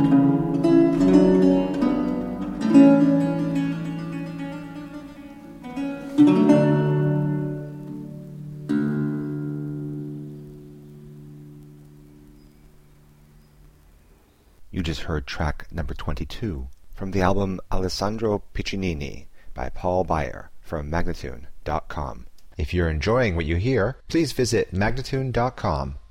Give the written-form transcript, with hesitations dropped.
You just heard track number 22 from the album Alessandro Piccinini by Paul Beyer from Magnatune.com. If you're enjoying what you hear, please visit Magnatune.com